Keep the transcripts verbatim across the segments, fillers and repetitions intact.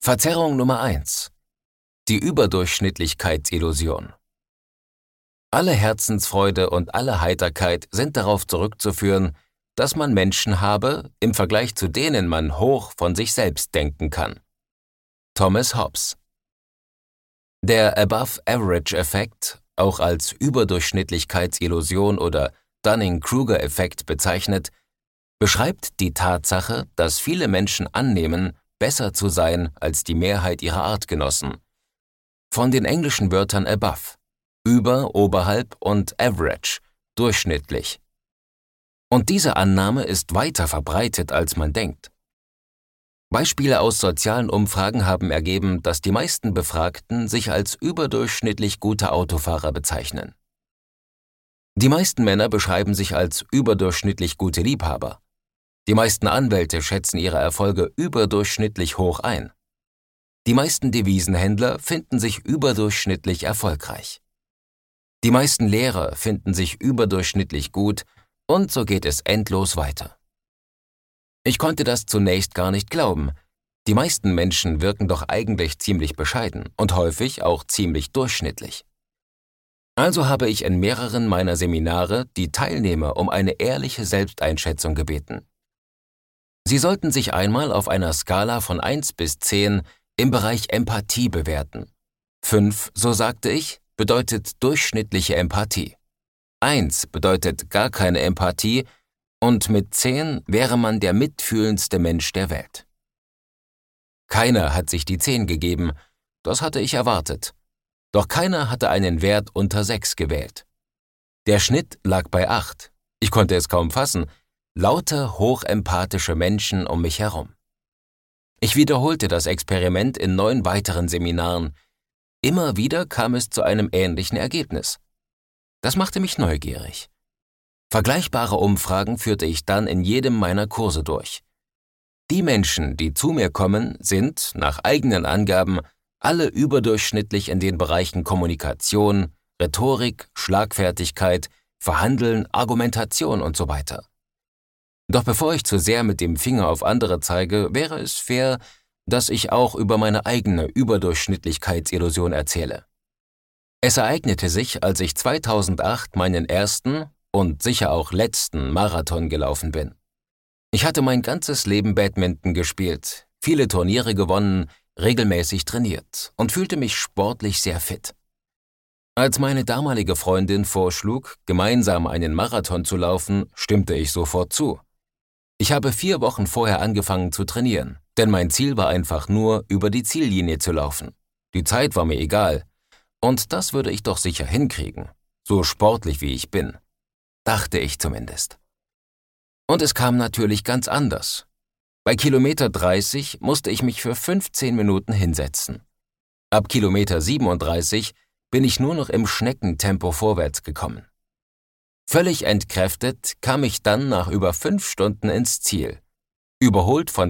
Verzerrung Nummer eins. Die Überdurchschnittlichkeitsillusion. Alle Herzensfreude und alle Heiterkeit sind darauf zurückzuführen, dass man Menschen habe, im Vergleich zu denen man hoch von sich selbst denken kann. Thomas Hobbes. Der Above-Average-Effekt, auch als Überdurchschnittlichkeitsillusion oder Dunning-Kruger-Effekt bezeichnet, beschreibt die Tatsache, dass viele Menschen annehmen, besser zu sein als die Mehrheit ihrer Artgenossen. Von den englischen Wörtern above, über, oberhalb und average, durchschnittlich. Und diese Annahme ist weiter verbreitet, als man denkt. Beispiele aus sozialen Umfragen haben ergeben, dass die meisten Befragten sich als überdurchschnittlich gute Autofahrer bezeichnen. Die meisten Männer beschreiben sich als überdurchschnittlich gute Liebhaber. Die meisten Anwälte schätzen ihre Erfolge überdurchschnittlich hoch ein. Die meisten Devisenhändler finden sich überdurchschnittlich erfolgreich. Die meisten Lehrer finden sich überdurchschnittlich gut und so geht es endlos weiter. Ich konnte das zunächst gar nicht glauben. Die meisten Menschen wirken doch eigentlich ziemlich bescheiden und häufig auch ziemlich durchschnittlich. Also habe ich in mehreren meiner Seminare die Teilnehmer um eine ehrliche Selbsteinschätzung gebeten. Sie sollten sich einmal auf einer Skala von eins bis zehn im Bereich Empathie bewerten. fünf, so sagte ich, bedeutet durchschnittliche Empathie. eins bedeutet gar keine Empathie und mit zehn wäre man der mitfühlendste Mensch der Welt. Keiner hat sich die zehn gegeben, das hatte ich erwartet. Doch keiner hatte einen Wert unter sechs gewählt. Der Schnitt lag bei acht. Ich konnte es kaum fassen. Lauter hochempathische Menschen um mich herum. Ich wiederholte das Experiment in neun weiteren Seminaren. Immer wieder kam es zu einem ähnlichen Ergebnis. Das machte mich neugierig. Vergleichbare Umfragen führte ich dann in jedem meiner Kurse durch. Die Menschen, die zu mir kommen, sind, nach eigenen Angaben, alle überdurchschnittlich in den Bereichen Kommunikation, Rhetorik, Schlagfertigkeit, Verhandeln, Argumentation und so weiter. Doch bevor ich zu sehr mit dem Finger auf andere zeige, wäre es fair, dass ich auch über meine eigene Überdurchschnittlichkeitsillusion erzähle. Es ereignete sich, als ich zweitausendacht meinen ersten und sicher auch letzten Marathon gelaufen bin. Ich hatte mein ganzes Leben Badminton gespielt, viele Turniere gewonnen, regelmäßig trainiert und fühlte mich sportlich sehr fit. Als meine damalige Freundin vorschlug, gemeinsam einen Marathon zu laufen, stimmte ich sofort zu. Ich habe vier Wochen vorher angefangen zu trainieren, denn mein Ziel war einfach nur, über die Ziellinie zu laufen. Die Zeit war mir egal. Und das würde ich doch sicher hinkriegen, so sportlich wie ich bin. Dachte ich zumindest. Und es kam natürlich ganz anders. Bei Kilometer dreißig musste ich mich für fünfzehn Minuten hinsetzen. Ab Kilometer siebenunddreißig bin ich nur noch im Schneckentempo vorwärts gekommen. Völlig entkräftet kam ich dann nach über fünf Stunden ins Ziel, überholt von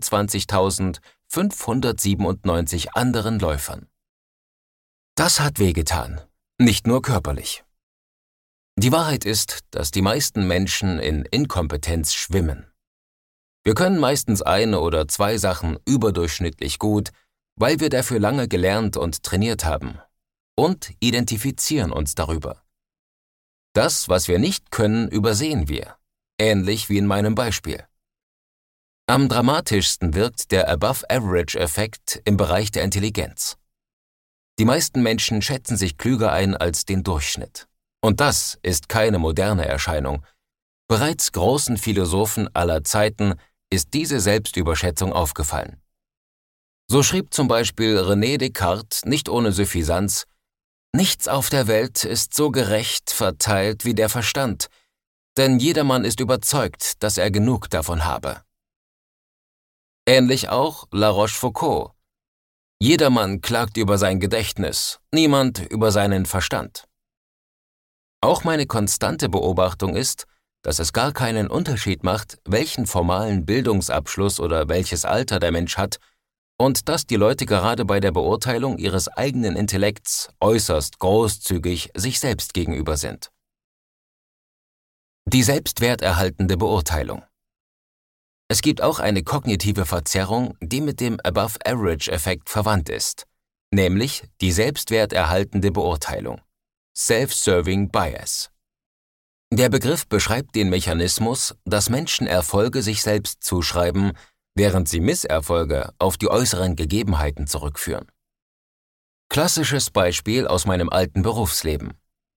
dreiundzwanzigtausendfünfhundertsiebenundneunzig anderen Läufern. Das hat wehgetan, nicht nur körperlich. Die Wahrheit ist, dass die meisten Menschen in Inkompetenz schwimmen. Wir können meistens eine oder zwei Sachen überdurchschnittlich gut, weil wir dafür lange gelernt und trainiert haben, und identifizieren uns darüber. Das, was wir nicht können, übersehen wir, ähnlich wie in meinem Beispiel. Am dramatischsten wirkt der Above-Average-Effekt im Bereich der Intelligenz. Die meisten Menschen schätzen sich klüger ein als den Durchschnitt. Und das ist keine moderne Erscheinung. Bereits großen Philosophen aller Zeiten ist diese Selbstüberschätzung aufgefallen. So schrieb zum Beispiel René Descartes nicht ohne Suffisanz: Nichts auf der Welt ist so gerecht verteilt wie der Verstand, denn jedermann ist überzeugt, dass er genug davon habe. Ähnlich auch La Rochefoucauld: Jedermann klagt über sein Gedächtnis, niemand über seinen Verstand. Auch meine konstante Beobachtung ist, dass es gar keinen Unterschied macht, welchen formalen Bildungsabschluss oder welches Alter der Mensch hat, und dass die Leute gerade bei der Beurteilung ihres eigenen Intellekts äußerst großzügig sich selbst gegenüber sind. Die selbstwerterhaltende Beurteilung. Es gibt auch eine kognitive Verzerrung, die mit dem Above-Average-Effekt verwandt ist, nämlich die selbstwerterhaltende Beurteilung, Self-Serving Bias. Der Begriff beschreibt den Mechanismus, dass Menschen Erfolge sich selbst zuschreiben, während sie Misserfolge auf die äußeren Gegebenheiten zurückführen. Klassisches Beispiel aus meinem alten Berufsleben.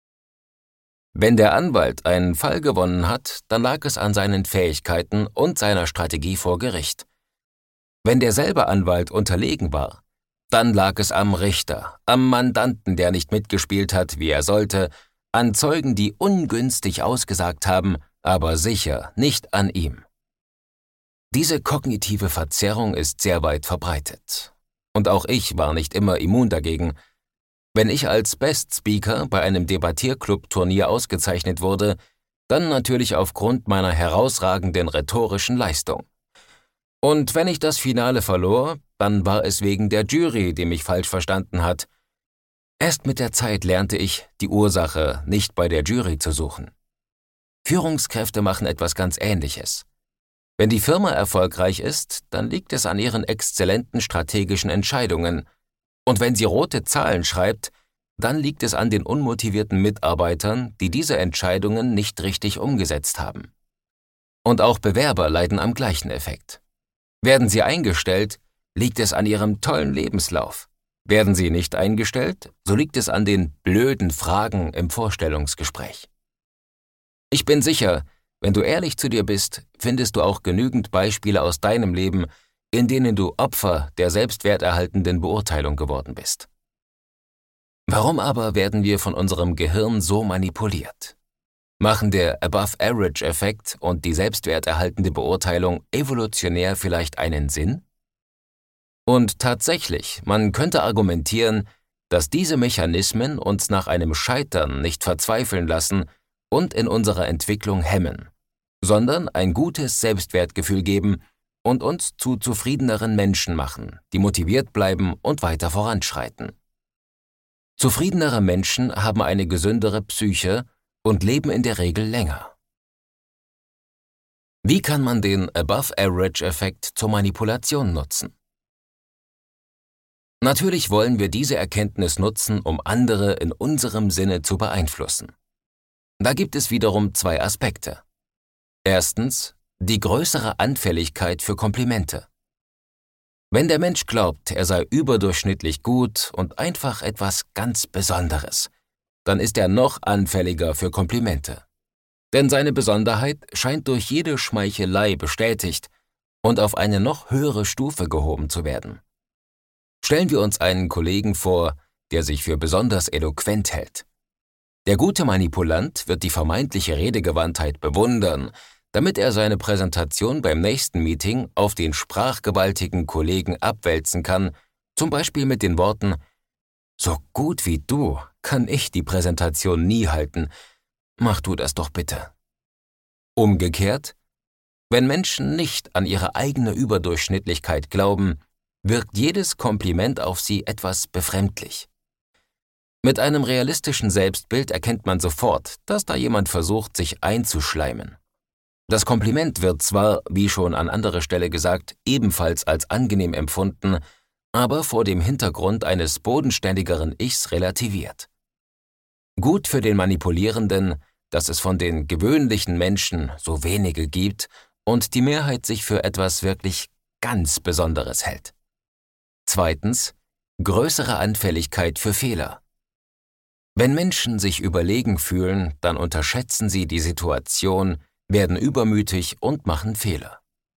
Wenn der Anwalt einen Fall gewonnen hat, dann lag es an seinen Fähigkeiten und seiner Strategie vor Gericht. Wenn derselbe Anwalt unterlegen war, dann lag es am Richter, am Mandanten, der nicht mitgespielt hat, wie er sollte, an Zeugen, die ungünstig ausgesagt haben, aber sicher nicht an ihm. Diese kognitive Verzerrung ist sehr weit verbreitet. Und auch ich war nicht immer immun dagegen. Wenn ich als Best Speaker bei einem Debattierclub-Turnier ausgezeichnet wurde, dann natürlich aufgrund meiner herausragenden rhetorischen Leistung. Und wenn ich das Finale verlor, dann war es wegen der Jury, die mich falsch verstanden hat. Erst mit der Zeit lernte ich, die Ursache nicht bei der Jury zu suchen. Führungskräfte machen etwas ganz Ähnliches. Wenn die Firma erfolgreich ist, dann liegt es an ihren exzellenten strategischen Entscheidungen. Und wenn sie rote Zahlen schreibt, dann liegt es an den unmotivierten Mitarbeitern, die diese Entscheidungen nicht richtig umgesetzt haben. Und auch Bewerber leiden am gleichen Effekt. Werden sie eingestellt, liegt es an ihrem tollen Lebenslauf. Werden sie nicht eingestellt, so liegt es an den blöden Fragen im Vorstellungsgespräch. Ich bin sicher, wenn du ehrlich zu dir bist, findest du auch genügend Beispiele aus deinem Leben, in denen du Opfer der selbstwerterhaltenden Beurteilung geworden bist. Warum aber werden wir von unserem Gehirn so manipuliert? Machen der Above-Average-Effekt und die selbstwerterhaltende Beurteilung evolutionär vielleicht einen Sinn? Und tatsächlich, man könnte argumentieren, dass diese Mechanismen uns nach einem Scheitern nicht verzweifeln lassen und in unserer Entwicklung hemmen, sondern ein gutes Selbstwertgefühl geben und uns zu zufriedeneren Menschen machen, die motiviert bleiben und weiter voranschreiten. Zufriedenere Menschen haben eine gesündere Psyche und leben in der Regel länger. Wie kann man den Above-Average-Effekt zur Manipulation nutzen? Natürlich wollen wir diese Erkenntnis nutzen, um andere in unserem Sinne zu beeinflussen. Da gibt es wiederum zwei Aspekte. Erstens, die größere Anfälligkeit für Komplimente. Wenn der Mensch glaubt, er sei überdurchschnittlich gut und einfach etwas ganz Besonderes, dann ist er noch anfälliger für Komplimente. Denn seine Besonderheit scheint durch jede Schmeichelei bestätigt und auf eine noch höhere Stufe gehoben zu werden. Stellen wir uns einen Kollegen vor, der sich für besonders eloquent hält. Der gute Manipulant wird die vermeintliche Redegewandtheit bewundern, damit er seine Präsentation beim nächsten Meeting auf den sprachgewaltigen Kollegen abwälzen kann, zum Beispiel mit den Worten: »So gut wie du kann ich die Präsentation nie halten. Mach du das doch bitte.« Umgekehrt, wenn Menschen nicht an ihre eigene Überdurchschnittlichkeit glauben, wirkt jedes Kompliment auf sie etwas befremdlich. Mit einem realistischen Selbstbild erkennt man sofort, dass da jemand versucht, sich einzuschleimen. Das Kompliment wird zwar, wie schon an anderer Stelle gesagt, ebenfalls als angenehm empfunden, aber vor dem Hintergrund eines bodenständigeren Ichs relativiert. Gut für den Manipulierenden, dass es von den gewöhnlichen Menschen so wenige gibt und die Mehrheit sich für etwas wirklich ganz Besonderes hält. Zweitens, größere Anfälligkeit für Fehler. Wenn Menschen sich überlegen fühlen, dann unterschätzen sie die Situation, werden übermütig und machen Fehler.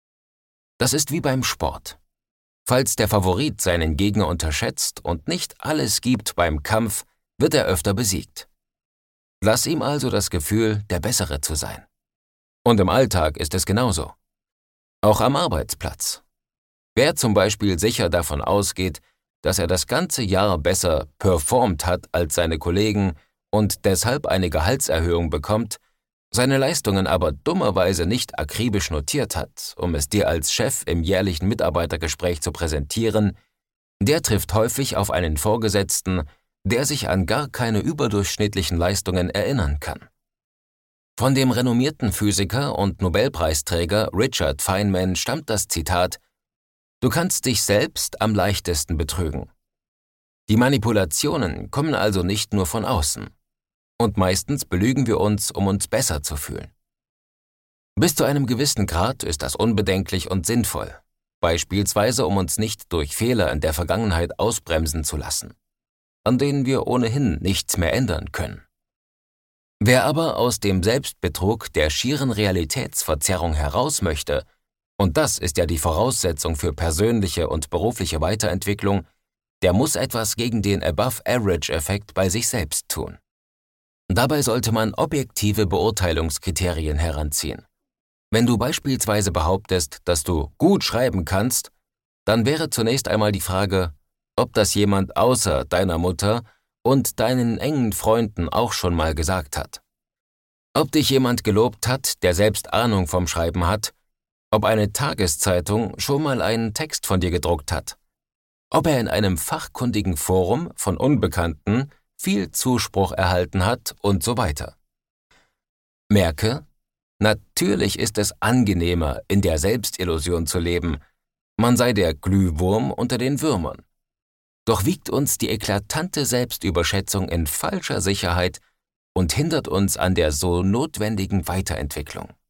Das ist wie beim Sport. Falls der Favorit seinen Gegner unterschätzt und nicht alles gibt beim Kampf, wird er öfter besiegt. Lass ihm also das Gefühl, der Bessere zu sein. Und im Alltag ist es genauso. Auch am Arbeitsplatz. Wer zum Beispiel sicher davon ausgeht, dass er das ganze Jahr besser performt hat als seine Kollegen und deshalb eine Gehaltserhöhung bekommt, seine Leistungen aber dummerweise nicht akribisch notiert hat, um es dir als Chef im jährlichen Mitarbeitergespräch zu präsentieren, der trifft häufig auf einen Vorgesetzten, der sich an gar keine überdurchschnittlichen Leistungen erinnern kann. Von dem renommierten Physiker und Nobelpreisträger Richard Feynman stammt das Zitat: „Du kannst dich selbst am leichtesten betrügen." Die Manipulationen kommen also nicht nur von außen. Und meistens belügen wir uns, um uns besser zu fühlen. Bis zu einem gewissen Grad ist das unbedenklich und sinnvoll, beispielsweise um uns nicht durch Fehler in der Vergangenheit ausbremsen zu lassen, an denen wir ohnehin nichts mehr ändern können. Wer aber aus dem Selbstbetrug der schieren Realitätsverzerrung heraus möchte, und das ist ja die Voraussetzung für persönliche und berufliche Weiterentwicklung, der muss etwas gegen den Above-Average-Effekt bei sich selbst tun. Dabei sollte man objektive Beurteilungskriterien heranziehen. Wenn du beispielsweise behauptest, dass du gut schreiben kannst, dann wäre zunächst einmal die Frage, ob das jemand außer deiner Mutter und deinen engen Freunden auch schon mal gesagt hat. Ob dich jemand gelobt hat, der selbst Ahnung vom Schreiben hat, ob eine Tageszeitung schon mal einen Text von dir gedruckt hat, ob er in einem fachkundigen Forum von Unbekannten viel Zuspruch erhalten hat und so weiter. Merke, natürlich ist es angenehmer, in der Selbstillusion zu leben, man sei der Glühwurm unter den Würmern. Doch wiegt uns die eklatante Selbstüberschätzung in falscher Sicherheit und hindert uns an der so notwendigen Weiterentwicklung.